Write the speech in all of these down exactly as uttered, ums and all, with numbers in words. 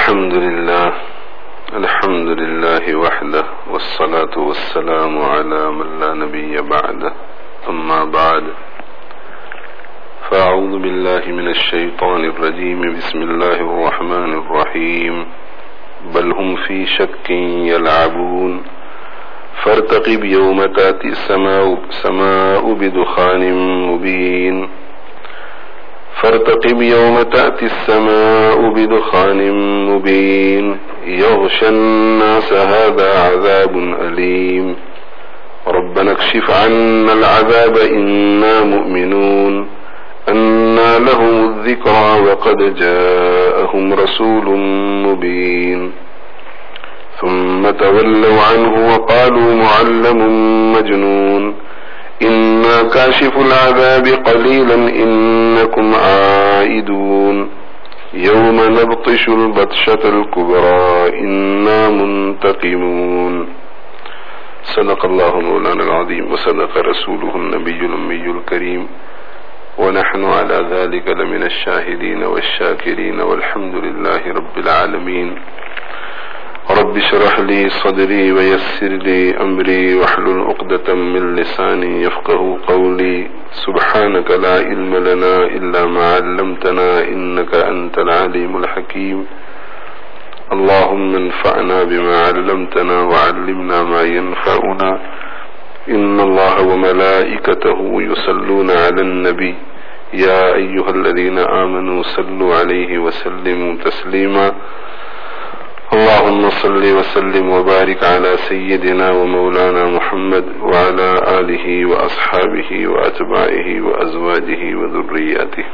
الحمد لله الحمد لله وحده والصلاة والسلام على من لا نبي بعده أما بعد فأعوذ بالله من الشيطان الرجيم بسم الله الرحمن الرحيم بل هم في شك يلعبون فارتقب يوم تأتي السماء سماء بدخان مبين فارتقب يوم تأتي السماء بدخان مبين يغشى الناس هذا عذاب أليم ربنا اكشف عنا العذاب إنا مؤمنون أنى لهم الذكرى وقد جاءهم رسول مبين ثم تولوا عنه وقالوا معلم مجنون إنا كاشف العذاب قليلا إنكم عائدون يوم نبطش البطشة الكبرى إنا منتقمون صدق الله مولانا العظيم وصدق رسوله النبي الأمي الكريم ونحن على ذلك لمن الشاهدين والشاكرين والحمد لله رب العالمين رب اشرح لي صدري ويسر لي أمري واحلل عقدة من لساني يفقه قولي سبحانك لا علم لنا إلا ما علمتنا إنك أنت العليم الحكيم اللهم انفعنا بما علمتنا وعلمنا ما ينفعنا إن الله وملائكته يصلون على النبي يا أيها الذين آمنوا صلوا عليه وسلموا تسليما اللهم صل وسلم وبارك على سيدنا ومولانا محمد وعلى آله وأصحابه وأتباعه وأزواجه وذرياته.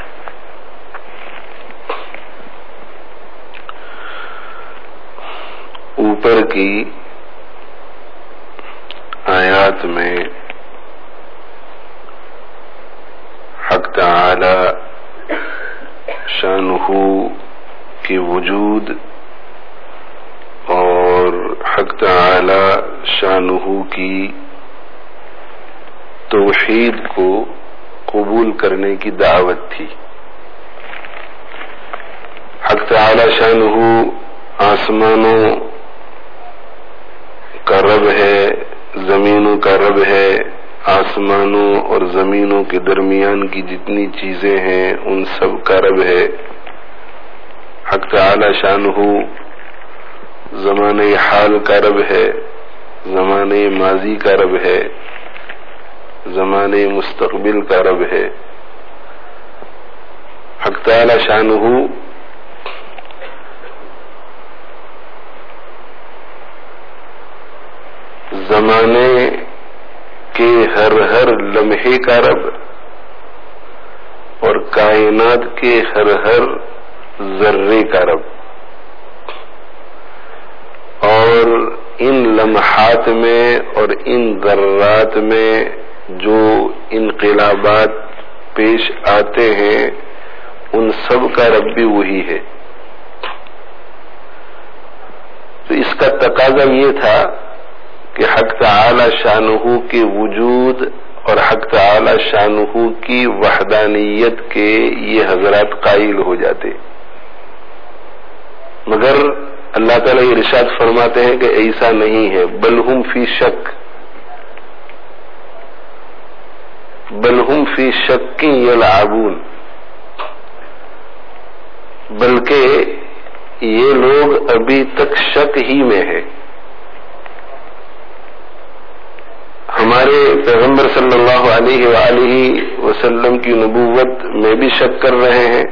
اوپر کی آیات میں حق تعالی شانہ کی وجود اور حق تعالی شانہ کی توحید کو قبول کرنے کی دعوت تھی. حق تعالی شانہ آسمانوں کا رب ہے، زمینوں کا رب ہے، آسمانوں اور زمینوں کے درمیان کی جتنی چیزیں ہیں ان سب کا رب ہے. حق تعالی شانہ زمانہ حال کا رب ہے، زمانہ ماضی کا رب ہے، زمانہ مستقبل کا رب ہے. حق تعالی شانہ زمانے کے ہر ہر لمحے کا رب اور کائنات کے ہر ہر ذرے کا رب، اور ان لمحات میں اور ان ذرات میں جو انقلابات پیش آتے ہیں ان سب کا رب بھی وہی ہے. تو اس کا تقاضا یہ تھا کہ حق تعالی شانہ کے وجود اور حق تعالی شانہ کی وحدانیت کے یہ حضرات قائل ہو جاتے، مگر اللہ تعالیٰ یہ ارشاد فرماتے ہیں کہ ایسا نہیں ہے. بل ہم فی شک، بل ہم فی شک یلعبون، بلکہ یہ لوگ ابھی تک شک ہی میں ہے. ہمارے پیغمبر صلی اللہ علیہ وآلہ وسلم کی نبوت میں بھی شک کر رہے ہیں،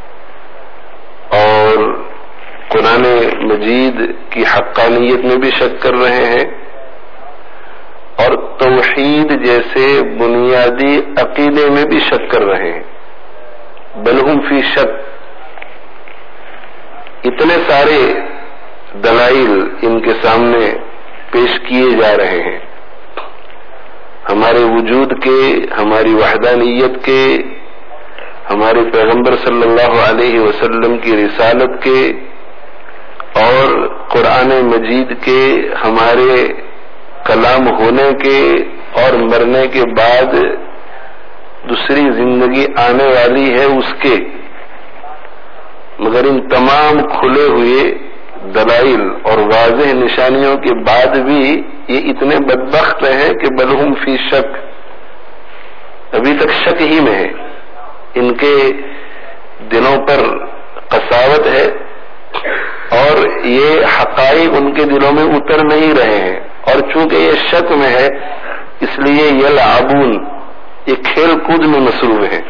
اور قرآن مجید کی حقانیت میں بھی شک کر رہے ہیں، اور توحید جیسے بنیادی عقیدے میں بھی شک کر رہے ہیں. بل ہم فی شک، اتنے سارے دلائل ان کے سامنے پیش کیے جا رہے ہیں ہمارے وجود کے، ہماری وحدانیت کے، ہمارے پیغمبر صلی اللہ علیہ وسلم کی رسالت کے، اور قرآن مجید کے ہمارے کلام ہونے کے اور مرنے کے بعد دوسری زندگی آنے والی ہے اس کے. مگر ان تمام کھلے ہوئے دلائل اور واضح نشانیوں کے بعد بھی یہ اتنے بدبخت ہیں کہ بلہم فی شک، ابھی تک شک ہی میں ہے، ان کے دلوں پر قساوت ہے اور یہ حقائق ان کے دلوں میں اتر نہیں رہے ہیں، اور چونکہ یہ شک میں ہے اس لیے یلعبون، یہ کھیل کود میں مصروف ہیں،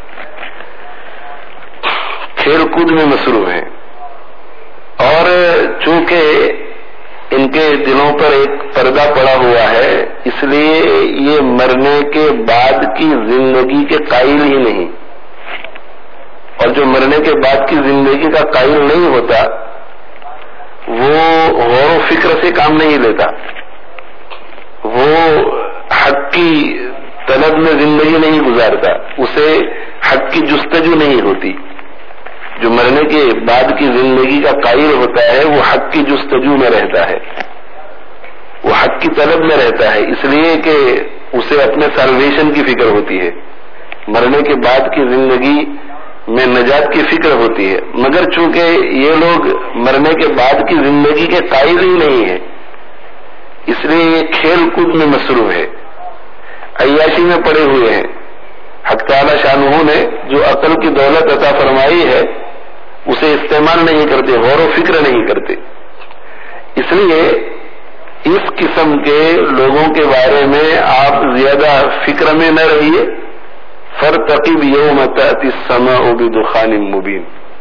کھیل کود میں مصروف ہیں، اور چونکہ ان کے دلوں پر ایک پردہ پڑا ہوا ہے اس لیے یہ مرنے کے بعد کی زندگی کے قائل ہی نہیں، اور جو مرنے کے بعد کی زندگی کا قائل نہیں ہوتا وہ غور و فکر سے کام نہیں لیتا، وہ حق کی طلب میں زندگی نہیں گزارتا، اسے حق کی جستجو نہیں ہوتی۔ جو مرنے کے بعد کی زندگی کا قائل ہوتا ہے وہ حق کی جستجو میں رہتا ہے، وہ حق کی طلب میں رہتا ہے، اس لیے کہ اسے اپنے سالویشن کی فکر ہوتی ہے، مرنے کے بعد کی زندگی میں نجات کی فکر ہوتی ہے، مگر چونکہ یہ لوگ مرنے کے بعد کی زندگی کے قائل ہی نہیں ہے اس لیے یہ کھیل کود میں مصروف ہے، عیاشی میں پڑے ہوئے ہیں۔ حق تعالی شانہ نے جو عقل کی دولت عطا فرمائی ہے اسے استعمال نہیں کرتے، غور و فکر نہیں کرتے، اس لیے اس قسم کے لوگوں کے بارے میں آپ زیادہ فکر میں نہ رہیے۔ فارتقب یوم تأتی السماء بدخان مبین،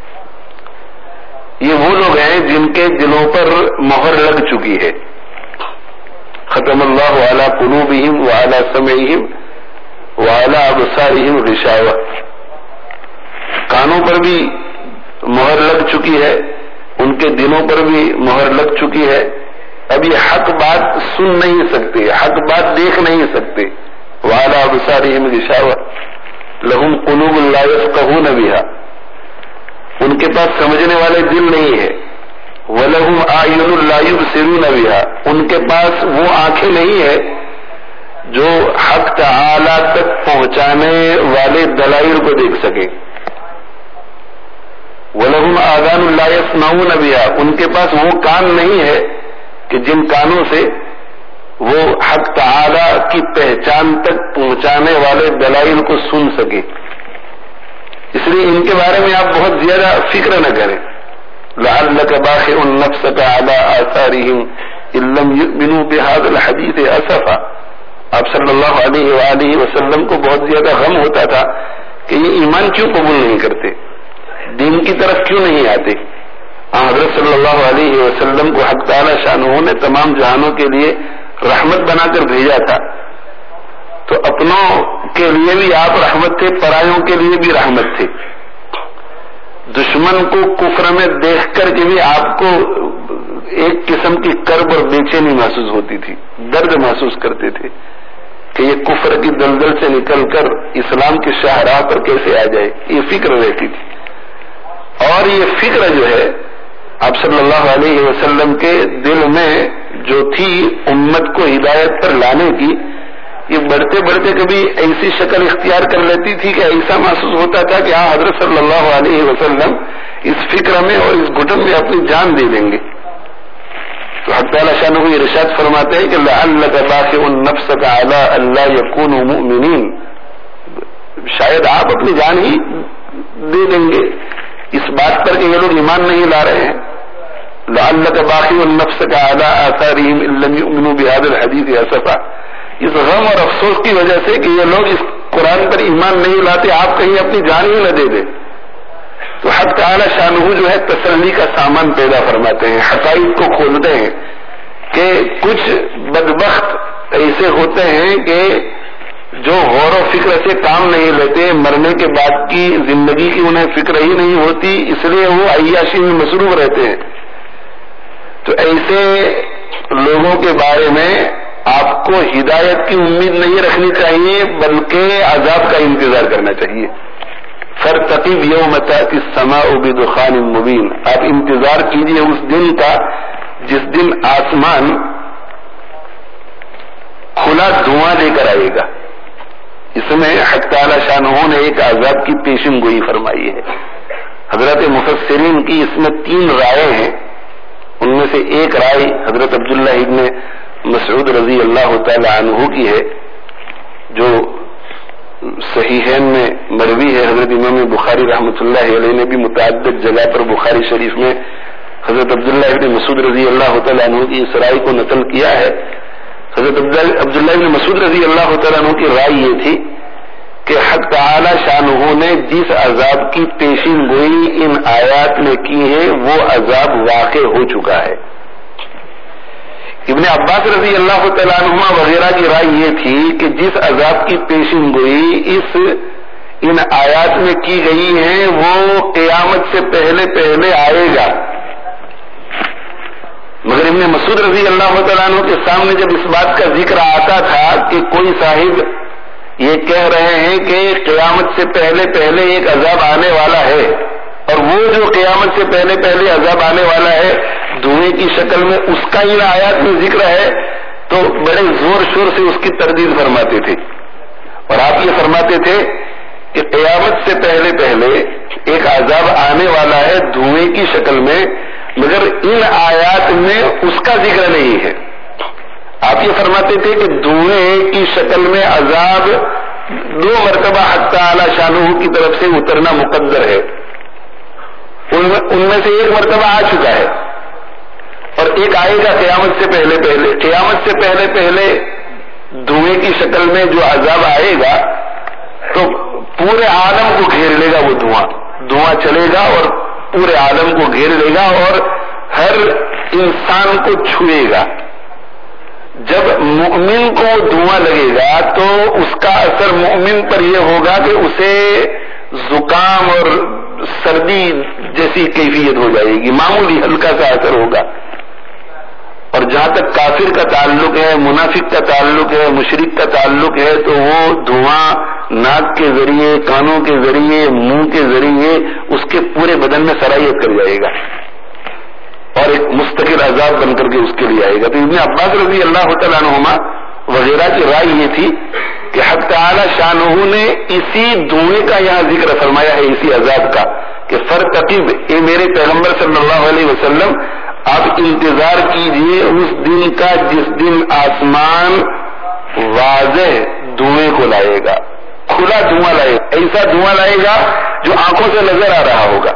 یہ وہ لوگ ہیں جن کے دلوں پر مہر لگ چکی ہے۔ ختم اللہ علی قلوبہم وعلی سمعہم وعلی ابصارہم غشاوہ، کانوں پر بھی مہر لگ چکی ہے، ان کے دلوں پر بھی مہر لگ چکی ہے، اب یہ حق بات سن نہیں سکتے، حق بات دیکھ نہیں سکتے۔ وعلی ابصارہم غشاوہ لہم قلوب لا یفقہون بہا، ان کے پاس سمجھنے والے دل نہیں ہے۔ وَلَهُمْ أَعْيُنٌ لَا يُبْصِرُونَ بِهَا، ان کے پاس وہ آنکھیں نہیں ہے جو حق تعالی تک پہنچانے والے دلائل کو دیکھ سکیں۔ وَلَهُمْ آذَانٌ لَا يَسْمَعُونَ بِهَا، ان کے پاس وہ کان نہیں ہے کہ جن کانوں سے وہ حق تعالی کی پہچان تک پہنچانے والے دلائل کو سن سکے، اس لیے ان کے بارے میں آپ بہت زیادہ فکر نہ کریں۔ لعلك باخع نفسك على آثارهم ان لم يؤمنوا بهذا الحديث اسفا، آپ صلی اللہ علیہ وآلہ وسلم کو بہت زیادہ غم ہوتا تھا کہ یہ ایمان کیوں قبول نہیں کرتے، دین کی طرف کیوں نہیں آتے۔ حضرت صلی اللہ علیہ وسلم کو حق تعالی شانہ نے تمام جہانوں کے لیے رحمت بنا کر بھیجا تھا، تو اپنوں کے لیے بھی آپ رحمت تھے، پرایوں کے لیے بھی رحمت تھے۔ دشمن کو کفر میں دیکھ کر کے بھی آپ کو ایک قسم کی کرب اور بے چینی محسوس ہوتی تھی، درد محسوس کرتے تھے کہ یہ کفر کی دلدل سے نکل کر اسلام کی شاہراہ پر کیسے آ جائے، یہ فکر رہتی تھی۔ اور یہ فکر جو ہے آپ صلی اللہ علیہ وسلم کے دل میں جو تھی امت کو ہدایت پر لانے کی، یہ بڑھتے بڑھتے کبھی ایسی شکل اختیار کر لیتی تھی کہ ایسا محسوس ہوتا تھا کہ ہاں حضرت صلی اللہ علیہ وسلم اس فکر میں اور اس گھٹن میں اپنی جان دے دیں گے۔ تو حق تعالی شانہ یہ ارشاد فرماتے ہیں کہ لعلک باخع نفسک علی الا یکونوا مؤمنین، شاید آپ اپنی جان ہی دے دیں گے اس بات پر کہ یہ لوگ ایمان نہیں لا رہے ہیں۔ لعلک باخع نفسک علی آثارہم ان لم یؤمنوا بهذا الحدیث اسفا، اس غم اور افسوس کی وجہ سے کہ یہ لوگ اس قرآن پر ایمان نہیں لاتے، آپ کہیں اپنی جان ہی نہ دے دیں۔ تو حق تعالی شانہ جو ہے تسلی کا سامان پیدا فرماتے ہیں، حقائق کو کھولتے ہیں کہ کچھ بدبخت ایسے ہوتے ہیں کہ جو غور و فکر سے کام نہیں لیتے، مرنے کے بعد کی زندگی کی انہیں فکر ہی نہیں ہوتی، اس لیے وہ عیاشی میں مصروف رہتے ہیں۔ تو ایسے لوگوں کے بارے میں آپ کو ہدایت کی امید نہیں رکھنی چاہیے بلکہ عذاب کا انتظار کرنا چاہیے۔ فارتقب یوم تأتی السماء بدخان مبین، آپ انتظار کیجیے اس دن کا جس دن آسمان کھلا دھواں لے کر آئے گا۔ اس میں حق تعالی شانہ نے ایک عذاب کی پیشن گوئی فرمائی ہے۔ حضرت مفسرین کی اس میں تین رائے ہیں. ان میں سے ایک رائے حضرت عبداللہ ابن مسعود رضی اللہ تعالی عنہ کی ہے جو صحیحین میں مروی ہے. حضرت امام بخاری رحمۃ اللہ علیہ نے بھی متعدد جگہ پر بخاری شریف میں حضرت عبداللہ ابن مسعود رضی اللہ تعالی عنہ کی اس رائے کو نقل کیا ہے. حضرت عبداللہ ابن مسعود رضی اللہ تعالی عنہ کی رائے یہ تھی کہ حق تعالی شانہ نے جس عذاب کی پیشین گوئی ان آیات میں کی ہے وہ عذاب واقع ہو چکا ہے. ابن عباس رضی اللہ تعالیٰ عنہما وغیرہ کی رائے یہ تھی کہ جس عذاب کی پیشین گوئی اس ان آیات میں کی گئی ہے وہ قیامت سے پہلے پہلے آئے گا. مگر ابن مسعود رضی اللہ تعالیٰ عنہ کے سامنے جب اس بات کا ذکر آتا تھا کہ کوئی صاحب یہ کہہ رہے ہیں کہ قیامت سے پہلے پہلے ایک عذاب آنے والا ہے اور وہ جو قیامت سے پہلے پہلے عذاب آنے والا ہے دھوئیں کی شکل میں اس کا ان آیات میں ذکر ہے تو بڑے زور شور سے اس کی تردید فرماتے تھے. اور آپ یہ فرماتے تھے کہ قیامت سے پہلے پہلے ایک عذاب آنے والا ہے دھوئیں کی شکل میں مگر ان آیات میں اس کا ذکر نہیں ہے. آپ یہ فرماتے تھے کہ دھوئیں کی شکل میں عذاب دو مرتبہ حق تعالی شانہ کی طرف سے اترنا مقدر ہے. ان میں سے ایک مرتبہ آ چکا ہے اور ایک آئے گا قیامت سے پہلے پہلے. قیامت سے پہلے پہلے دھوئیں کی شکل میں جو عذاب آئے گا تو پورے عالم کو گھیر لے گا. وہ دھواں دھواں چلے گا اور پورے عالم کو گھیر لے گا اور ہر انسان کو چھوئے گا. جب مؤمن کو دھواں لگے گا تو اس کا اثر مؤمن پر یہ ہوگا کہ اسے زکام اور سردی جیسی کیفیت ہو جائے گی, معمولی ہلکا سا اثر ہوگا. اور جہاں تک کافر کا تعلق ہے, منافق کا تعلق ہے, مشرک کا تعلق ہے تو وہ دھواں ناک کے ذریعے, کانوں کے ذریعے, منہ کے ذریعے اس کے پورے بدن میں سرایت کر جائے گا اور ایک مستقل عذاب بن کر کے اس کے لیے آئے گا. تو ابن عباس رضی اللہ تعالیٰ عنہما وغیرہ کی رائے یہ تھی کہ حق تعالی شانہ نے اسی دھوئیں کا یہاں ذکر فرمایا ہے, اسی عذاب کا, کہ فرتقب اے میرے پیغمبر صلی اللہ علیہ وسلم آپ انتظار کیجئے اس دن کا جس دن آسمان واضح دھوئیں کو لائے گا, کھلا دھواں لائے گا, ایسا دھواں لائے گا جو آنکھوں سے نظر آ رہا ہوگا.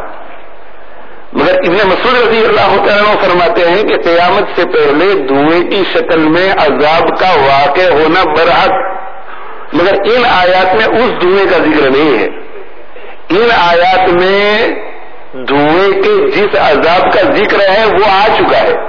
مگر ابن مسعود رضی اللہ تعالیٰ فرماتے ہیں کہ قیامت سے پہلے دھوئیں کی شکل میں عذاب کا واقع ہونا برحق, مگر ان آیات میں اس دھوئیں کا ذکر نہیں ہے. ان آیات میں دھوئیں کے جس عذاب کا ذکر ہے وہ آ چکا ہے.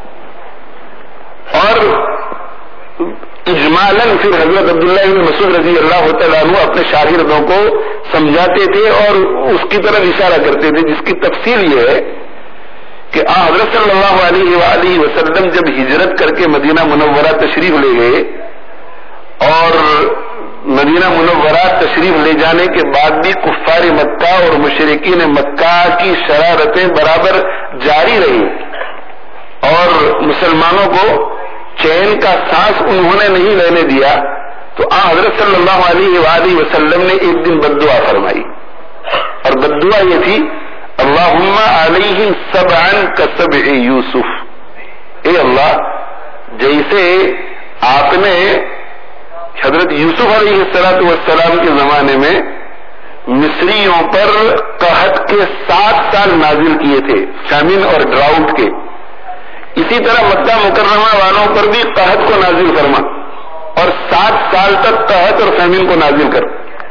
اور اجمالاً پھر حضرت عبداللہ بن مسعود رضی اللہ تعالیٰ عنہ اپنے شاگردوں کو سمجھاتے تھے اور اس کی طرف اشارہ کرتے تھے, جس کی تفصیل یہ ہے کہ آ حضرت صلی اللہ علیہ وآلہ وسلم جب ہجرت کر کے مدینہ منورہ تشریف لے گئے اور مدینہ منورہ تشریف لے جانے کے بعد بھی کفار مکہ اور مشرکین مکہ کی شرارتیں برابر جاری رہی اور مسلمانوں کو چین کا سانس انہوں نے نہیں لینے دیا, تو آ حضرت صلی اللہ علیہ وآلہ وسلم نے ایک دن بددعا فرمائی اور بددعا یہ تھی اللہم علیہم سبعا کسبع یوسف, اے اللہ جیسے آپ نے حضرت یوسف علیہ السلام کے زمانے میں مصریوں پر قحط کے سات سال نازل کیے تھے, فیمن اور ڈراؤٹ کے, اسی طرح مکہ مکرمہ والوں پر بھی قحط کو نازل فرما اور سات سال تک قحط اور فیمن کو نازل کر.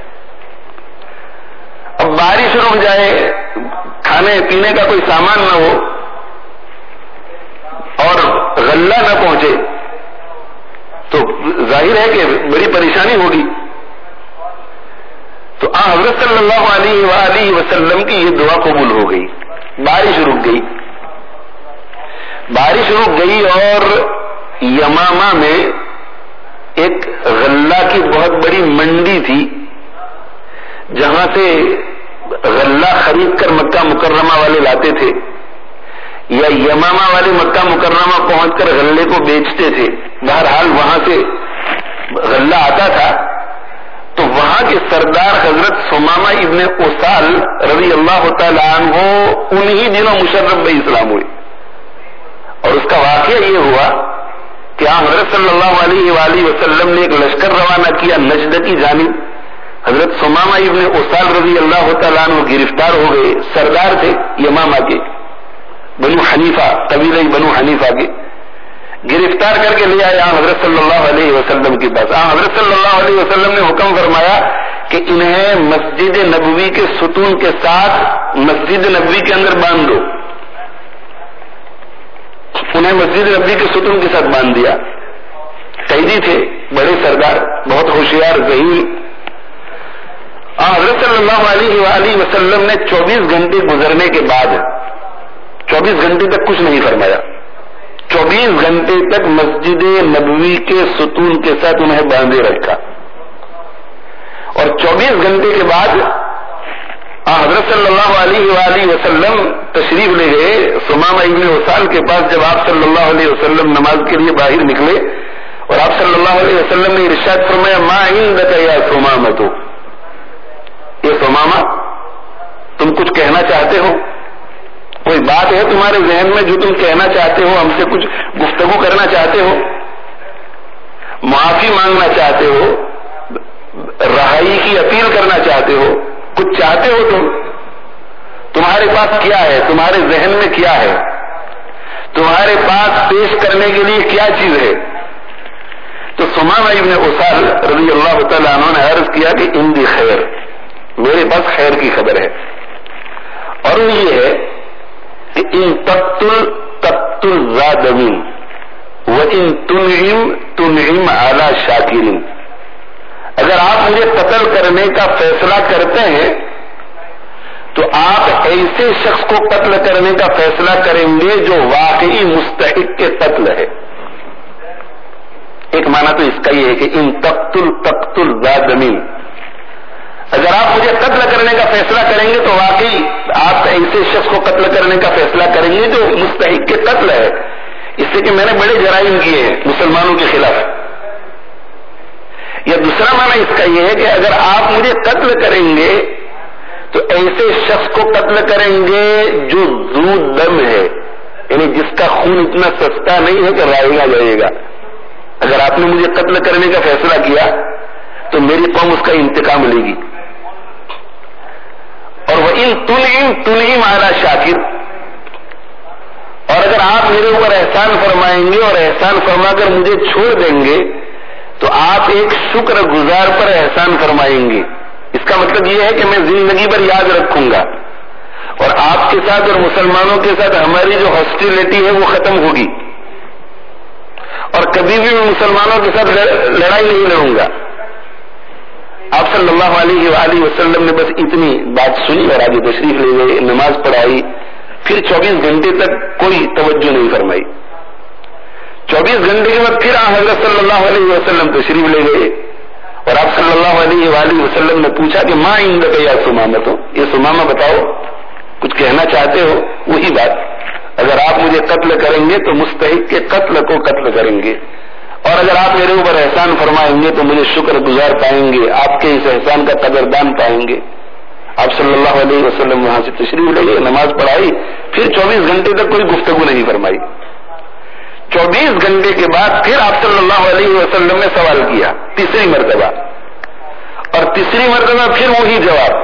اب بارش رک جائے, کھانے پینے کا کوئی سامان نہ ہو اور غلہ نہ پہنچے تو ظاہر ہے کہ بڑی پریشانی ہوگی. تو آ حضرت صلی اللہ علیہ وآلہ وسلم کی یہ دعا قبول ہو گئی, بارش رک گئی. بارش رک گئی اور یمامہ میں ایک غلہ کی بہت بڑی منڈی تھی جہاں سے غلہ خرید کر مکہ مکرمہ والے لاتے تھے یا یمامہ والے مکہ مکرمہ پہنچ کر غلے کو بیچتے تھے. بہرحال وہاں سے غلہ آتا تھا تو وہاں کے سردار حضرت ثمامہ ابن اسال رضی اللہ تعالی عنہ انہی دنوں مشرف بھائی اسلام ہوئے. اور اس کا واقعہ یہ ہوا کہ آپ حضرت صلی اللہ علیہ وآلہ وسلم نے ایک لشکر روانہ کیا نجد کی جانب. حضرت ثمامہ ابن اسال رضی اللہ تعالیٰ عنہ گرفتار ہو گئے. سردار تھے یمامہ کے، بنو حنیفہ، قبیلہ بنو حنیفہ کے. گرفتار کر کے لے آئے آپ حضرت صلی اللہ علیہ وسلم کے پاس. آپ حضرت صلی اللہ علیہ وسلم نے حکم فرمایا کہ انہیں مسجد نبوی کے ستون کے ساتھ مسجد نبوی کے اندر باندھ دو. انہیں مسجد نبوی کے ستون کے ساتھ باندھ دیا. قیدی تھے، بڑے سردار، بہت ہوشیار ذہین. حضرت صلی اللہ علیہ وآلہ وسلم نے چوبیس گھنٹے گزرنے کے بعد، چوبیس گھنٹے تک کچھ نہیں فرمایا. چوبیس گھنٹے تک مسجد نبوی کے ستون کے ساتھ انہیں باندھے رکھا. اور چوبیس گھنٹے کے بعد حضرت صلی اللہ علیہ وآلہ وسلم تشریف لے گئے ثمامہ ابن اسال کے پاس. جب آپ صلی اللہ علیہ وسلم نماز کے لیے باہر نکلے اور آپ صلی اللہ علیہ وسلم نے ارشاد فرمایا ما عندک یا ثمامہ، تو یہ ثمامہ تم کچھ کہنا چاہتے ہو؟ کوئی بات ہے تمہارے ذہن میں جو تم کہنا چاہتے ہو، ہم سے کچھ گفتگو کرنا چاہتے ہو، معافی مانگنا چاہتے ہو، رہائی کی اپیل کرنا چاہتے ہو، کچھ چاہتے ہو تم؟ تمہارے پاس کیا ہے؟ تمہارے ذہن میں کیا ہے؟ تمہارے پاس پیش کرنے کے لیے کیا چیز ہے؟ تو ثمامہ ابن اسال رضی اللہ تعالیٰ عنہ نے عرض کیا کہ عندی خیر، میرے پاس خیر کی خبر ہے. اور وہ یہ ہے کہ ان تقتل تقتل ذا دم وان تنعم تنعم علی شاکر. اگر آپ مجھے قتل کرنے کا فیصلہ کرتے ہیں تو آپ ایسے شخص کو قتل کرنے کا فیصلہ کریں گے جو واقعی مستحق کے قتل ہے. ایک معنی تو اس کا یہ ہے کہ ان تقتل تقتل ذا دم، اگر آپ مجھے قتل کرنے کا فیصلہ کریں گے تو واقعی آپ ایسے شخص کو قتل کرنے کا فیصلہ کریں گے جو مستحق کے قتل ہے، اس سے کہ میں نے بڑے جرائم کیے ہیں مسلمانوں کے خلاف. یا دوسرا معنی اس کا یہ ہے کہ اگر آپ مجھے قتل کریں گے تو ایسے شخص کو قتل کریں گے جو ذو دم ہے، یعنی جس کا خون اتنا سستا نہیں ہے کہ رائے گا جائے گا. اگر آپ نے مجھے قتل کرنے کا فیصلہ کیا تو میری قوم اس کا انتقام لے گی. اور وہ ان تنعم تنعم علی شاکر، اور اگر آپ میرے اوپر احسان فرمائیں گے اور احسان فرما کر مجھے چھوڑ دیں گے تو آپ ایک شکر گزار پر احسان فرمائیں گے. اس کا مطلب یہ ہے کہ میں زندگی بھر یاد رکھوں گا اور آپ کے ساتھ اور مسلمانوں کے ساتھ ہماری جو ہاسٹیلٹی ہے وہ ختم ہوگی اور کبھی بھی میں مسلمانوں کے ساتھ لڑائی نہیں لڑوں گا. آپ صلی اللہ علیہ وآلہ وسلم نے بس اتنی بات سنی اور آگے تشریف لے گئے، نماز پڑھائی. پھر چوبیس گھنٹے تک کوئی توجہ نہیں فرمائی. چوبیس گھنٹے کے بعد پھر آپ حضرت صلی اللہ علیہ وسلم تشریف لے گئے اور آپ صلی اللہ علیہ وآلہ وسلم نے پوچھا کہ ما عندک یا ثمامہ، تو یہ ثمامہ بتاؤ کچھ کہنا چاہتے ہو؟ وہی بات، اگر آپ مجھے قتل کریں گے تو مستحق کے قتل کو قتل کریں گے، اور اگر آپ میرے اوپر احسان فرمائیں گے تو مجھے شکر گزار پائیں گے، آپ کے اس احسان کا قدردان پائیں گے. آپ صلی اللہ علیہ وسلم وہاں سے تشریف لے گئے، نماز پڑھائی، پھر چوبیس گھنٹے تک کوئی گفتگو نہیں فرمائی. چوبیس گھنٹے کے بعد پھر آپ صلی اللہ علیہ وسلم نے سوال کیا تیسری مرتبہ، اور تیسری مرتبہ پھر وہی جواب.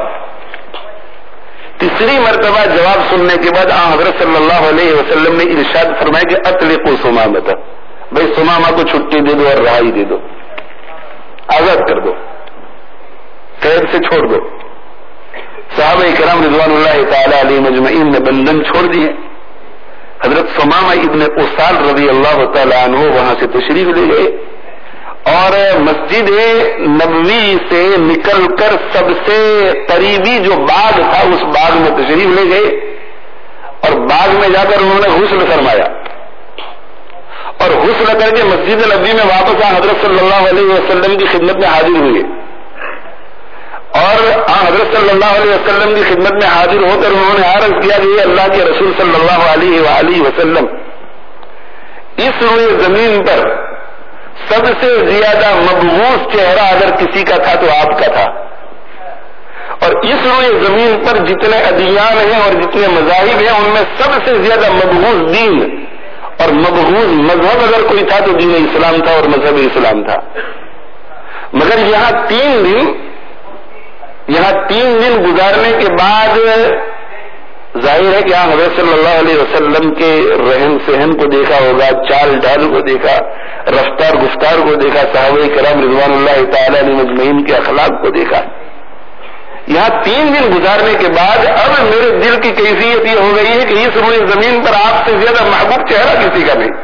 تیسری مرتبہ جواب سننے کے بعد آن حضرت صلی اللہ علیہ وسلم نے ارشاد فرمایا کہ اطلقوا ثمامہ، بھائی ثمامہ کو چھٹی دے دو اور رہائی دے دو، آزاد کر دو، قید سے چھوڑ دو. صحابہ کرام رضوان اللہ تعالی علیہ مجمعین نے بندھن چھوڑ دیے. حضرت ثمامہ ابن اسال رضی اللہ تعالی عنہ وہاں سے تشریف لے گئے اور مسجد نبوی سے نکل کر سب سے قریبی جو باغ تھا اس باغ میں تشریف لے گئے اور باغ میں جا کر انہوں نے غسل فرمایا اور غسل کر کے مسجد نبوی میں واپس آ حضرت صلی اللہ علیہ وسلم کی خدمت میں حاضر ہوئے اور حضرت صلی اللہ علیہ وسلم کی خدمت میں حاضر ہو کر انہوں نے عرض کیا کہ یہ اللہ کے رسول صلی اللہ علیہ وآلہ وسلم، اس روئے زمین پر سب سے زیادہ مبغوض چہرہ اگر کسی کا تھا تو آپ کا تھا. اور اس روئے زمین پر جتنے ادیان ہیں اور جتنے مذاہب ہیں ان میں سب سے زیادہ مبغوض دین اور مبغوض مذہب اگر کوئی تھا تو دین اسلام تھا اور مذہب اسلام تھا. مگر یہاں تین دن یہاں تین دن گزارنے کے بعد ظاہر ہے کہ ہاں حضرت صلی اللہ علیہ وسلم کے رہن سہن کو دیکھا ہوگا, چال ڈال کو دیکھا, رفتار گفتار کو دیکھا, صحابہ کرام رضوان اللہ تعالی علیہ مجمعین کے اخلاق کو دیکھا. یہاں تین دن گزارنے کے بعد اب میرے دل کی کیفیت یہ ہو گئی ہے کہ اس روئے زمین پر آپ سے زیادہ محبوب چہرہ کسی کا نہیں,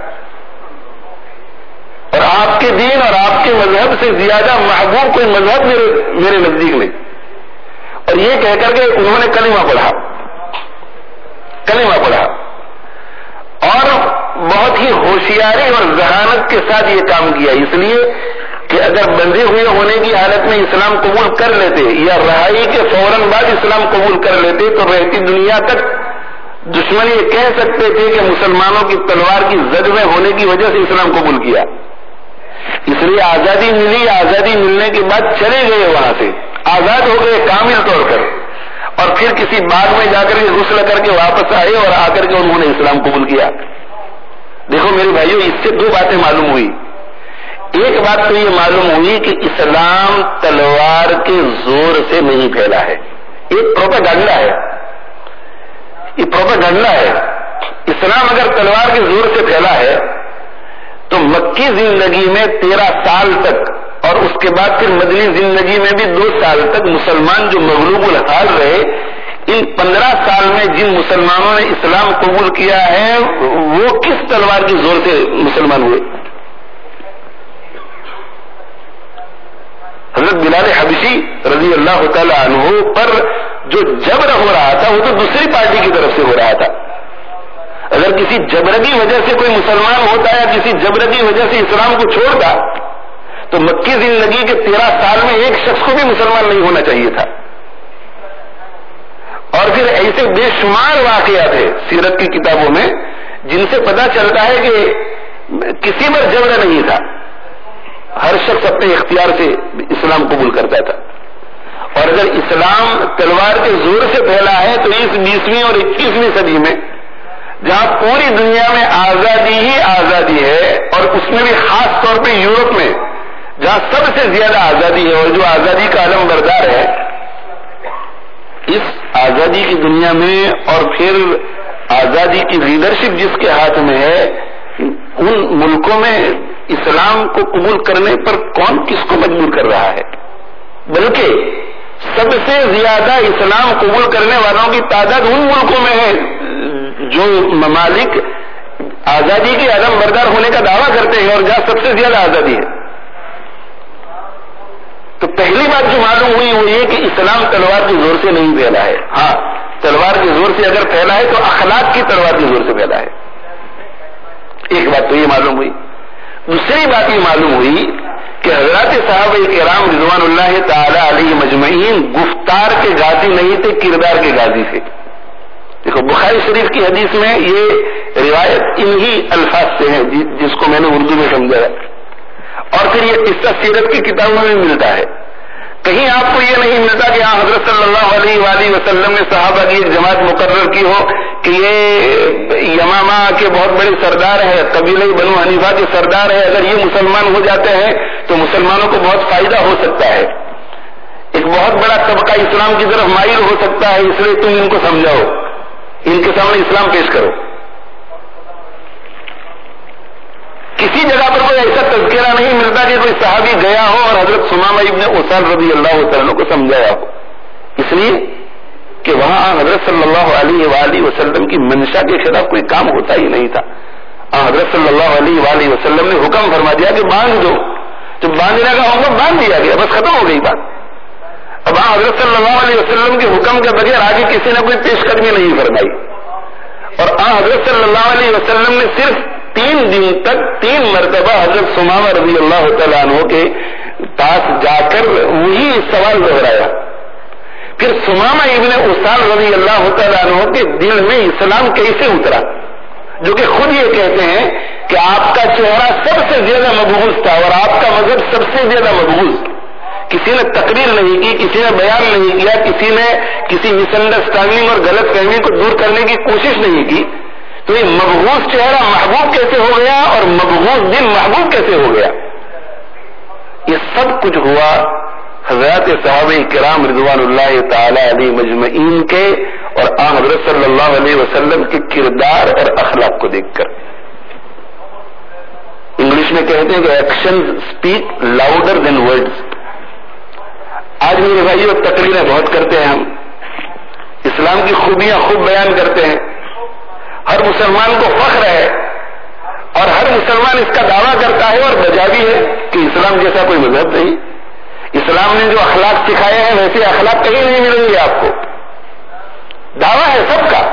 اور آپ کے دین اور آپ کے مذہب سے زیادہ محبوب کوئی مذہب میرے میرے نزدیک نہیں. اور یہ کہہ کر کے انہوں نے کلمہ پڑھا کلمہ پڑھا اور بہت ہی ہوشیاری اور ذہانت کے ساتھ یہ کام کیا, اس لیے کہ اگر بندھے ہوئے ہونے کی حالت میں اسلام قبول کر لیتے یا رہائی کے فوراً بعد اسلام قبول کر لیتے تو رہتی دنیا تک دشمن یہ کہہ سکتے تھے کہ مسلمانوں کی تلوار کی زد میں ہونے کی وجہ سے اسلام قبول کیا. اس لیے آزادی ملی, آزادی ملنے کے بعد چلے گئے, وہاں سے آزاد ہو گئے کامل طور پر, اور پھر کسی باغ میں جا کر کے غسل کر کے واپس آئے اور آ کر کے انہوں نے اسلام قبول کیا. دیکھو میرے بھائیوں, اس سے دو باتیں معلوم ہوئی. ایک بات تو یہ معلوم ہوئی کہ اسلام تلوار کے زور سے نہیں پھیلا ہے, ایک پروپیگنڈا ہے, یہ پروپیگنڈا ہے. اسلام اگر تلوار کے زور سے پھیلا ہے تو مکی زندگی میں تیرہ سال تک اور اس کے بعد پھر مدنی زندگی میں بھی دو سال تک مسلمان جو مغلوب الحال رہے, ان پندرہ سال میں جن مسلمانوں نے اسلام قبول کیا ہے وہ کس تلوار کے زور سے مسلمان ہوئے؟ حضرت بلال حبشی رضی اللہ تعالی عنہ پر جو جبر ہو رہا تھا وہ تو دوسری پارٹی کی طرف سے ہو رہا تھا. اگر کسی جبر کی وجہ سے کوئی مسلمان ہوتا یا کسی جبر کی وجہ سے اسلام کو چھوڑتا تو مکی زندگی کے تیرہ سال میں ایک شخص کو بھی مسلمان نہیں ہونا چاہیے تھا. اور پھر ایسے بے شمار واقعات ہیں سیرت کی کتابوں میں جن سے پتہ چلتا ہے کہ کسی پر جبر نہیں تھا, ہر شخص اپنے اختیار سے اسلام قبول کرتا تھا. اور اگر اسلام تلوار کے زور سے پھیلا ہے تو اس بیسویں اور اکیسویں صدی میں جہاں پوری دنیا میں آزادی ہی آزادی ہے اور اس میں بھی خاص طور پہ یورپ میں جہاں سب سے زیادہ آزادی ہے اور جو آزادی کا علم بردار ہے, اس آزادی کی دنیا میں اور پھر آزادی کی لیڈرشپ جس کے ہاتھ میں ہے, ان ملکوں میں اسلام کو قبول کرنے پر کون کس کو مجبور کر رہا ہے؟ بلکہ سب سے زیادہ اسلام قبول کرنے والوں کی تعداد ان ملکوں میں ہے جو ممالک آزادی کے عدم بردار ہونے کا دعویٰ کرتے ہیں اور جہاں سب سے زیادہ آزادی ہے. تو پہلی بات جو معلوم ہوئی وہ یہ کہ اسلام تلوار کے زور سے نہیں پھیلا ہے. ہاں, تلوار کے زور سے اگر پھیلا ہے تو اخلاق کی تلوار کے زور سے پھیلا ہے. ایک بات تو یہ معلوم ہوئی. دوسری بات یہ معلوم ہوئی کہ حضرات صحابہ کرام رضوان اللہ تعالی علیہ مجمعین گفتار کے غازی نہیں تھے, کردار کے غازی تھے. دیکھو بخاری شریف کی حدیث میں یہ روایت انہی الفاظ سے ہے جس کو میں نے اردو میں سمجھایا, اور پھر یہ قصہ سیرت کی کتابوں میں ملتا ہے. کہیں آپ کو یہ نہیں ملتا کہ ہاں حضرت صلی اللہ علیہ وآلہ وسلم نے صحابہ کی ایک جماعت مقرر کی ہو کہ یہ یمامہ کے بہت بڑے سردار ہے, قبیلہ بنو حنیفہ کے سردار ہے, اگر یہ مسلمان ہو جاتے ہیں تو مسلمانوں کو بہت فائدہ ہو سکتا ہے, ایک بہت بڑا طبقہ اسلام کی طرف مائل ہو سکتا ہے, اس لیے تم ان کو سمجھاؤ, ان کے سامنے اسلام پیش کرو. کسی جگہ پر کوئی ایسا تذکرہ نہیں ملتا کہ کوئی صحابی گیا ہو اور حضرت ثمامہ ابن اسال رضی اللہ تعالیٰ کو سمجھایا ہو, اس لیے کہ وہاں حضرت صلی اللہ علیہ وآلہ وسلم کی منشا کے خلاف کوئی کام ہوتا ہی نہیں تھا. حضرت صلی اللہ علیہ وآلہ وسلم نے حکم فرما دیا کہ باندھ دو, تو باندھنے کا حکم باندھ دیا گیا, بس ختم ہو گئی بات. اب ہاں حضرت صلی اللہ علیہ وسلم کے حکم کے بغیر آگے کسی نے کوئی پیش قدمی نہیں فرمائی. اور آ حضرت صلی اللہ علیہ وسلم نے صرف تین دن تک تین مرتبہ حضرت ثمامہ رضی اللہ تعالیٰ عنہ کے پاس جا کر وہی سوال دہرایا. پھر ثمامہ ابن اسال رضی اللہ تعالیٰ عنہ کے دل میں اسلام کیسے اترا, جو کہ خود یہ کہتے ہیں کہ آپ کا چہرہ سب سے زیادہ مبغوض تھا اور آپ کا مذہب سب سے زیادہ مبغوض. کسی نے تقریر نہیں کی, کسی نے بیان نہیں کیا, کسی نے کسی مس انڈرسٹینڈنگ اور غلط فہمی کو دور کرنے کی کوشش نہیں کی. تو یہ مبغوض چہرہ محبوب کیسے ہو گیا اور مبغوض دل محبوب کیسے ہو گیا؟ یہ سب کچھ ہوا حضرات صحابہ کرام رضوان اللہ تعالی علیہ مجمعین کے اور آن حضرت صلی اللہ علیہ وسلم کے کردار اور اخلاق کو دیکھ کر. انگلش میں کہتے ہیں کہ action speak louder than words. آج میرے بھائیوں تقریریں بہت کرتے ہیں, ہم اسلام کی خوبیاں خوب بیان کرتے ہیں, ہر مسلمان کو فخر ہے اور ہر مسلمان اس کا دعویٰ کرتا ہے اور بجا بھی ہے کہ اسلام جیسا کوئی مذہب نہیں. اسلام نے جو اخلاق سکھائے ہیں ویسے اخلاق کہیں نہیں ملیں گے آپ کو. دعویٰ ہے سب کا,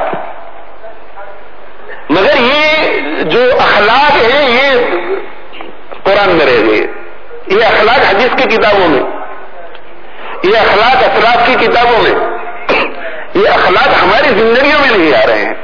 مگر یہ جو اخلاق ہیں یہ قرآن میں رہ گئے, یہ اخلاق حدیث کی کتابوں میں, یہ اخلاق اسلاف کی کتابوں میں, یہ اخلاق ہماری زندگیوں میں نہیں آ رہے ہیں.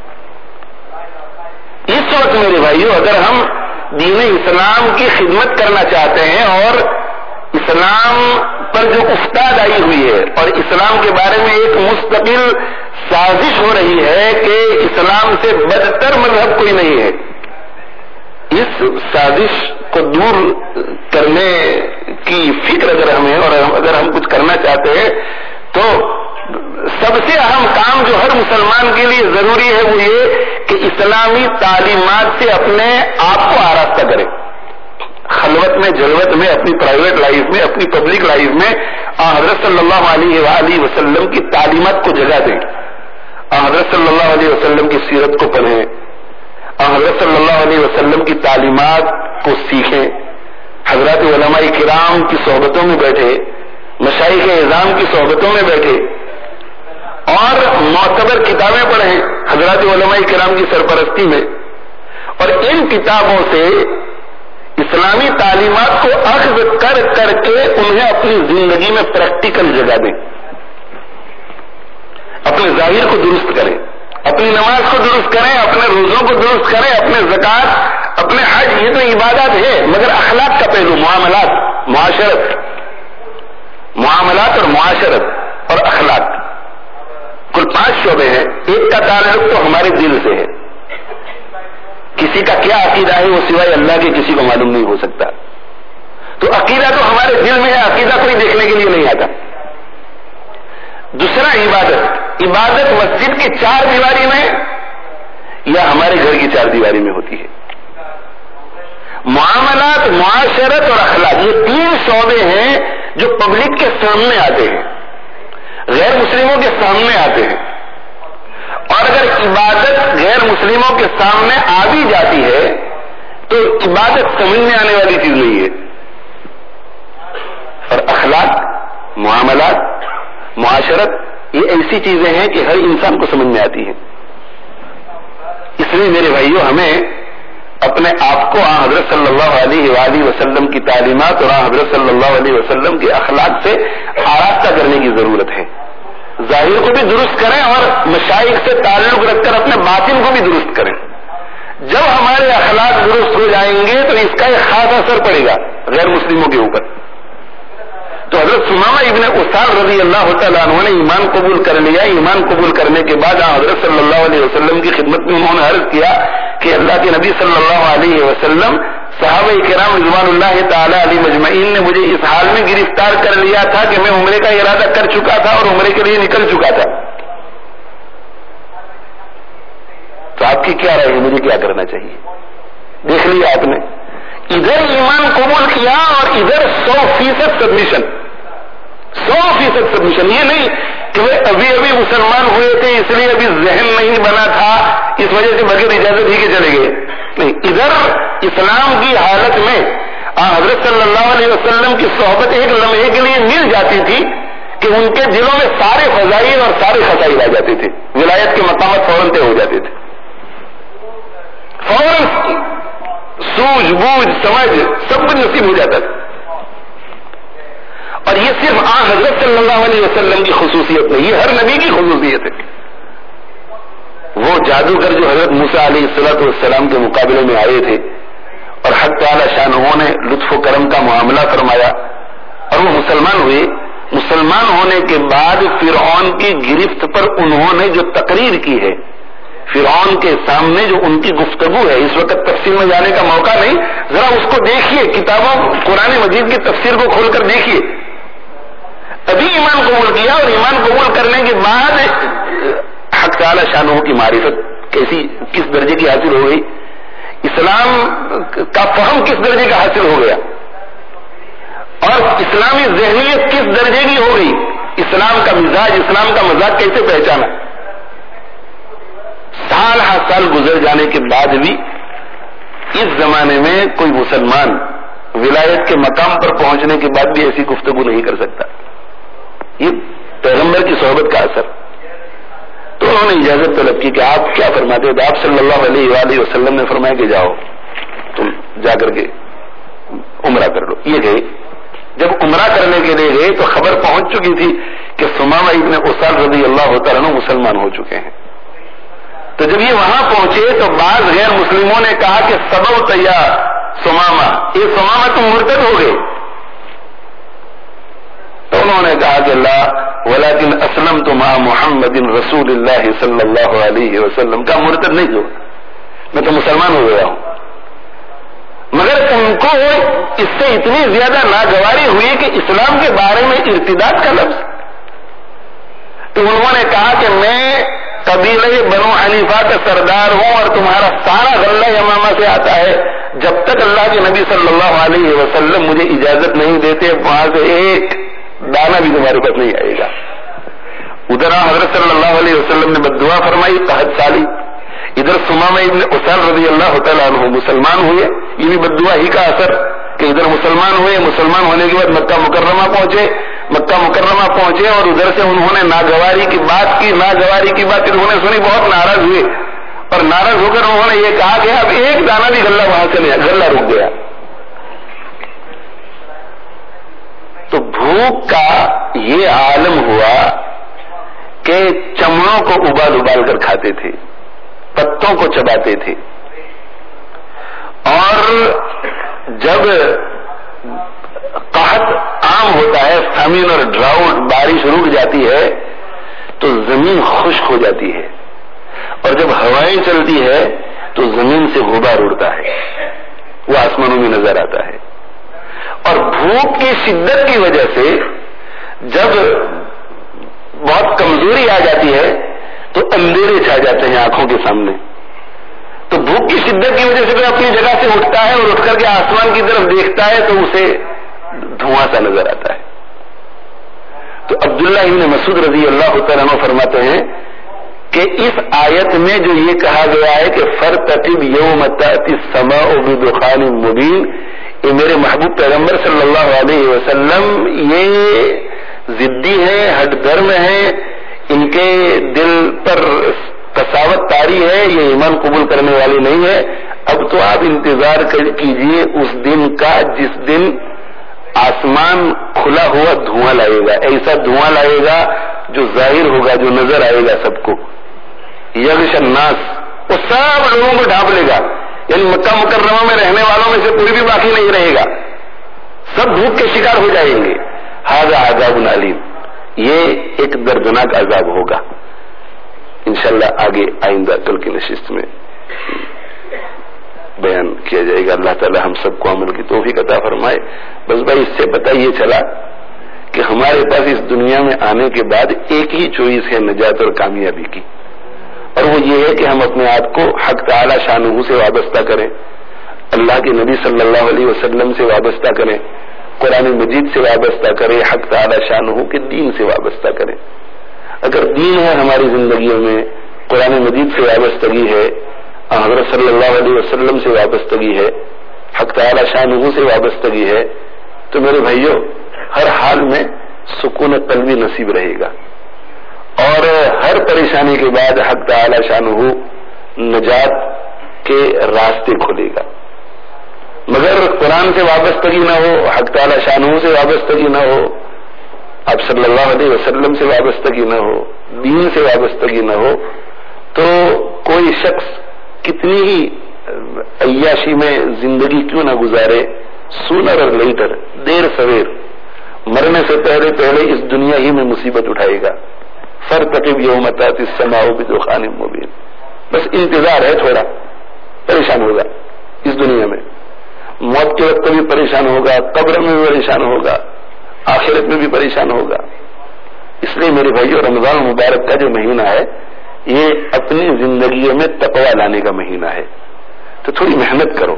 اس وقت میرے بھائیوں اگر ہم دین اسلام کی خدمت کرنا چاہتے ہیں اور اسلام پر جو افتاد آئی ہوئی ہے اور اسلام کے بارے میں ایک مستقل سازش ہو رہی ہے کہ اسلام سے بدتر مذہب کوئی نہیں ہے, اس سازش کو دور کرنے کی فکر اگر ہمیں اور اگر ہم کچھ کرنا چاہتے ہیں تو سب سے اہم کام جو ہر مسلمان کے لیے ضروری ہے وہ یہ کہ اسلامی تعلیمات سے اپنے آپ کو آراستہ کرے. خلوت میں, جلوت میں, اپنی پرائیویٹ لائف میں, اپنی پبلک لائف میں حضرت صلی اللہ علیہ وآلہ وسلم کی تعلیمات کو جگہ دیں. حضرت صلی اللہ علیہ وسلم کی سیرت کو پڑھیں, حضرت صلی اللہ علیہ وسلم کی تعلیمات کو سیکھیں, حضرات علماء کرام کی صحبتوں میں بیٹھے, مشائخ اعظام کی صحبتوں میں بیٹھے اور معتبر کتابیں پڑھیں حضرات علماء کرام کی سرپرستی میں, اور ان کتابوں سے اسلامی تعلیمات کو اخذ کر کر کے انہیں اپنی زندگی میں پریکٹیکل جگہ دیں. اپنے ظاہر کو درست کریں, اپنی نماز کو درست کریں, اپنے روزوں کو درست کریں, اپنے زکوٰۃ, اپنے حج, یہ تو عبادت ہے مگر اخلاق کا پہلو, معاملات, معاشرت, معاملات اور معاشرت اور اخلاق, کل پانچ شعبے ہیں. ایک کا تعلق تو ہمارے دل سے ہے, کسی کا کیا عقیدہ ہے وہ سوائے اللہ کے کسی کو معلوم نہیں ہو سکتا. تو عقیدہ تو ہمارے دل میں ہے, عقیدہ کوئی دیکھنے کے لیے نہیں آتا. دوسرا عبادت, عبادت مسجد کی چار دیواری میں یا ہمارے گھر کی چار دیواری میں ہوتی ہے. معاملات, معاشرت اور اخلاق, یہ تین شعبے ہیں جو پبلک کے سامنے آتے ہیں, غیر مسلموں کے سامنے آتے ہیں. اور اگر عبادت غیر مسلموں کے سامنے آ بھی جاتی ہے تو عبادت سمجھ میں آنے والی چیز نہیں ہے. اور اخلاق, معاملات, معاشرت یہ ایسی چیزیں ہیں کہ ہر انسان کو سمجھ میں آتی ہیں. اس لیے میرے بھائیوں ہمیں اپنے آپ کو آن حضرت صلی اللہ علیہ وآلہ وسلم کی تعلیمات اور آن حضرت صلی اللہ علیہ وسلم کے اخلاق سے آراستہ کرنے کی ضرورت ہے. ظاہر کو بھی درست کریں اور مشائخ سے تعلق رکھ کر اپنے باطن کو بھی درست کریں. جب ہمارے اخلاق درست ہو جائیں گے تو اس کا ایک خاص اثر پڑے گا غیر مسلموں کے اوپر. تو حضرت ثمامہ ابن اسال رضی اللہ تعالیٰ عنہ نے ایمان قبول کر لیا. ایمان قبول کرنے کے بعد حضرت صلی اللہ علیہ وسلم کی خدمت میں انہوں نے عرض کیا کہ اللہ کے نبی صلی اللہ علیہ وسلم, صحابہ کرام رضوان اللہ تعالی علیہ مجمعین نے مجھے اس حال میں گرفتار کر لیا تھا کہ میں عمرے کا ارادہ کر چکا تھا اور عمرے کے لیے نکل چکا تھا. تو آپ کی کیا رائے ہے, مجھے کیا کرنا چاہیے؟ دیکھ لیا آپ نے, ادھر ایمان قبول کیا اور ادھر سو فیصد سبمیشن, سو فیصد سبمیشن. یہ نہیں کہ وہ ابھی ابھی مسلمان ہوئے تھے اس لیے ابھی ذہن نہیں بنا تھا اس وجہ سے بغیر اجازت ہی کے چلے گئے. نہیں, ادھر اسلام کی حالت میں حضرت صلی اللہ علیہ وسلم کی صحبت ایک لمحے کے لیے مل جاتی تھی کہ ان کے دلوں میں سارے فضائل اور سارے خسائل آ جاتے تھے, ولایت کے مقامات فوراً طے ہو جاتے تھے. فوراً سوجھ بوجھ سمجھ سب کچھ نصیب ہو جاتا تھا. اور یہ صرف آن حضرت صلی اللہ علیہ وسلم کی خصوصیت نہیں, یہ ہر نبی کی خصوصیت ہے. وہ جادوگر جو حضرت موسیٰ علیہ الصلوۃ والسلام کے مقابلے میں آئے تھے اور حق تعالی شانہ نے لطف و کرم کا معاملہ فرمایا اور وہ مسلمان ہوئے، مسلمان ہونے کے بعد فرعون کی گرفت پر انہوں نے جو تقریر کی ہے، فرعون کے سامنے جو ان کی گفتگو ہے، اس وقت تفسیر میں جانے کا موقع نہیں، ذرا اس کو دیکھیے، کتابوں قرآن مجید کی تفسیر کو کھول کر دیکھیے۔ ابھی ایمان قبول کیا اور ایمان قبول کرنے کے بعد حق تعالی شانہ کی معرفت کیسی کس درجے کی حاصل ہو گئی، اسلام کا فہم کس درجے کا حاصل ہو گیا اور اسلامی ذہنیت کس درجے کی ہو گئی، اسلام کا مزاج، اسلام کا مزاج کیسے پہچانا۔ سال ہر سال گزر جانے کے بعد بھی اس زمانے میں کوئی مسلمان ولایت کے مقام پر پہنچنے کے بعد بھی ایسی گفتگو نہیں کر سکتا، یہ پیغمبر کی صحبت کا اثر۔ تو انہوں نے اجازت طلب کی کہ آپ کیا فرماتے ہیں، تو آپ صلی اللہ علیہ وآلہ وسلم نے فرمایا کہ جاؤ تم جا کر کے عمرہ کر لو۔ یہ گئے، جب عمرہ کرنے کے لیے گئے تو خبر پہنچ چکی تھی کہ ثمامہ ابن اسال رضی اللہ تعالیٰ عنہ مسلمان ہو چکے ہیں۔ تو جب یہ وہاں پہنچے تو بعض غیر مسلموں نے کہا کہ سبب تیا ثمامہ، یہ ثمامہ تم مرتد ہو گئے۔ تو انہوں نے کہا کہ لا ولکن اسلمت مع محمد رسول اللہ صلی اللہ علیہ وسلم، کا مرتد نہیں ہو، میں تو مسلمان ہو گیا ہوں۔ مگر ان کو اس سے اتنی زیادہ ناگواری ہوئی کہ اسلام کے بارے میں ارتداد کا لفظ، تو انہوں نے کہا کہ میں قبیلہ بنو حنیفہ کا سردار ہوں اور تمہارا سارا غلہ یمامہ سے آتا ہے، جب تک اللہ کے نبی صلی اللہ علیہ وسلم مجھے اجازت نہیں دیتے وہاں سے ایک دانا بھی تمہارے پاس نہیں آئے گا۔ ادھر حضرت صلی اللہ علیہ وسلم نے بددعا فرمائی، قحط سالی، ادھر ثمامہ ابن اسال رضی اللہ تعالیٰ عنہ مسلمان ہوئے، یہ بھی بددعا ہی کا اثر کہ ادھر مسلمان ہوئے، مسلمان ہونے کے بعد مکہ مکرمہ پہنچے، مکہ مکرمہ پہنچے اور ادھر سے انہوں نے ناگواری کی بات کی، ناگواری کی بات انہوں نے سنی، بہت ناراض ہوئے اور ناراض ہو کر انہوں نے یہ کہا کہ اب ایک دانہ بھی غلہ وہاں سے نہیں، غلہ رک گیا۔ تو بھوک کا یہ عالم ہوا کہ چمڑوں کو ابال ابال کر کھاتے تھے، پتوں کو چباتے تھے، اور جب قحط عام ہوتا ہے، فیمن اور ڈراؤٹ، بارش رک جاتی ہے تو زمین خشک ہو جاتی ہے، اور جب ہوائیں چلتی ہے تو زمین سے غبار اڑتا ہے، وہ آسمانوں میں نظر آتا ہے۔ اور بھوک کی شدت کی وجہ سے جب بہت کمزوری آ جاتی ہے تو اندھیرے چھا جاتے ہیں آنکھوں کے سامنے، تو بھوک کی شدت کی وجہ سے وہ اپنی جگہ سے اٹھتا ہے اور اٹھ کر کے آسمان کی طرف دیکھتا ہے تو اسے دھواں سا نظر آتا ہے۔ تو عبداللہ ابن مسعود رضی اللہ تعالیٰ عنہ فرماتے ہیں کہ اس آیت میں جو یہ کہا گیا ہے کہ فَارْتَقِبْ يَوْمَ تَأْتِي السَّمَاءُ بِدُخَانٍ مُبِينٍ، یہ میرے محبوب پیغمبر صلی اللہ علیہ وسلم یہ ضدی ہیں، ہٹ درم ہیں، ان کے دل پر قساوت طاری ہے، یہ ایمان قبول کرنے والے نہیں ہے۔ اب تو آپ انتظار کیجئے اس دن کا جس دن آسمان کھلا ہوا دھواں لائے گا، ایسا دھواں لائے گا جو ظاہر ہوگا، جو نظر آئے گا سب کو، یغش الناس، وہ سب لوگوں کو ڈھانپ لے گا، یعنی مکہ مکرمہ میں رہنے والوں میں سے کوئی بھی باقی نہیں رہے گا، سب بھوک کے شکار ہو جائیں گے۔ ھذا عذاب علیم، یہ ایک دردناک عذاب ہوگا۔ انشاءاللہ آگے آئندہ کل کی نشست میں بیان کیا جائے گا۔ اللہ تعالی ہم سب کو عمل کی توفیق عطا فرمائے۔ بس بھائی اس سے پتہ یہ چلا کہ ہمارے پاس اس دنیا میں آنے کے بعد ایک ہی چوائس ہے نجات اور کامیابی کی، اور وہ یہ ہے کہ ہم اپنے آپ کو حق تعالی شانہ سے وابستہ کریں، اللہ کے نبی صلی اللہ علیہ وسلم سے وابستہ کریں، قرآن مجید سے وابستہ کریں، حق تعالی شانہ کے دین سے وابستہ کریں۔ اگر دین ہے ہماری زندگیوں میں، قرآن مجید سے وابستگی ہے، حضرت صلی اللہ علیہ وسلم سے وابستگی ہے، حق تعالی شانہ سے وابستگی ہے، تو میرے بھائیوں ہر حال میں سکون قلبی نصیب رہے گا، اور ہر پریشانی کے بعد حق تعالی شانہ نجات کے راستے کھولے گا۔ مگر قرآن سے وابستگی نہ ہو، حق تعالی شانہ سے وابستگی نہ ہو، آپ صلی اللہ علیہ وسلم سے وابستگی نہ ہو، دین سے وابستگی نہ ہو، تو کوئی شخص کتنی ہی عیاشی میں زندگی کیوں نہ گزارے، سونر اور لیٹر، دیر سویر، مرنے سے پہلے پہلے اس دنیا ہی میں مصیبت اٹھائے گا. فارتقب یوم تأتی السماء بدخان مبین. بس انتظار ہے، تھوڑا پریشان ہوگا اس دنیا میں، موت کے وقت بھی پریشان ہوگا، قبر میں بھی پریشان ہوگا، آخرت میں بھی پریشان ہوگا. اس لیے میرے بھائیو، رمضان مبارک کا جو مہینہ ہے یہ اپنی زندگیوں میں تقویٰ لانے کا مہینہ ہے. تو تھوڑی محنت کرو،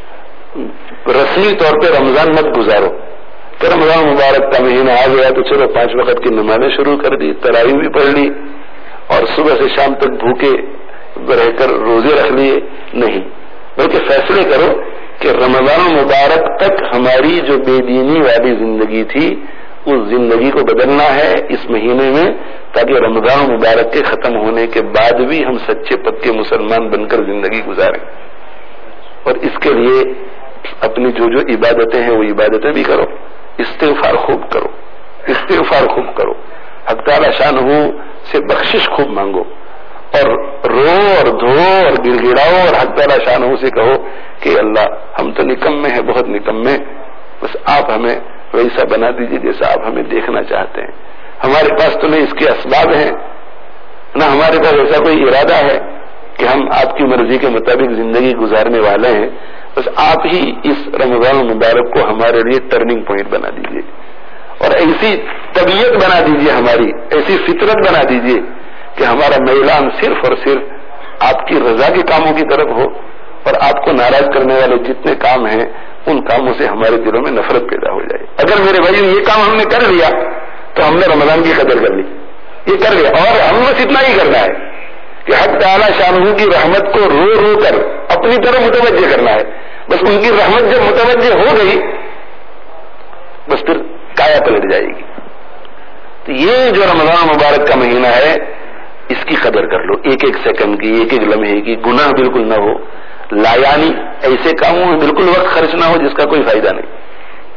رسمی طور پہ رمضان مت گزارو کہ رمضان مبارک کا مہینہ آ گیا تو چلو پانچ وقت کی نمازیں شروع کر دی، تراویح بھی پڑھ لی اور صبح سے شام تک بھوکے رہ کر روزے رکھ لیے. نہیں، بلکہ فیصلے کرو کہ رمضان مبارک تک ہماری جو بے دینی والی زندگی تھی اس زندگی کو بدلنا ہے اس مہینے میں، تاکہ رمضان مبارک کے ختم ہونے کے بعد بھی ہم سچے پکے مسلمان بن کر زندگی گزاریں. اور اس کے لیے اپنی جو جو عبادتیں ہیں وہ عبادتیں بھی کرو، استغفار خوب کرو، استغفار خوب کرو، حق تعالی شانہ سے بخشش خوب مانگو، اور رو اور دھو اور گر گڑاؤ اور حق تعالی شانہ سے کہو کہ اللہ ہم تو نکمے ہیں، بہت نکمے، بس آپ ہمیں ویسا بنا دیجیے جیسا آپ ہمیں دیکھنا چاہتے ہیں. ہمارے پاس تو نہیں اس کے اسباب ہیں، نہ ہمارے پاس ایسا کوئی ارادہ ہے کہ ہم آپ کی مرضی کے مطابق زندگی گزارنے والے ہیں. بس آپ ہی اس رمضان مبارک کو ہمارے لیے ٹرننگ پوائنٹ بنا دیجیے اور ایسی طبیعت بنا دیجیے، ہماری ایسی فطرت بنا دیجیے کہ ہمارا میلان صرف اور صرف آپ کی رضا کے کاموں کی طرف ہو، اور آپ کو ناراض کرنے والے جتنے کام ہیں ان کاموں سے ہمارے دلوں میں نفرت پیدا ہو جائے. اگر میرے بھائی یہ کام ہم نے کر لیا تو ہم نے رمضان کی قدر کر لی، یہ کر لیا. اور ہم بس اتنا ہی کرنا ہے کہ حق تعالی شانہ کی رحمت کو رو رو کر اپنی طرف متوجہ کرنا ہے. بس ان کی رحمت جب متوجہ ہو گئی بس پھر کایا پلٹ جائے گی. تو یہ جو رمضان مبارک کا مہینہ ہے اس کی قدر کر لو، ایک ایک سیکنڈ کی، ایک ایک لمحے کی. گناہ بالکل نہ ہو، لایانی ایسے کاموں میں بالکل وقت خرچ نہ ہو جس کا کوئی فائدہ نہیں.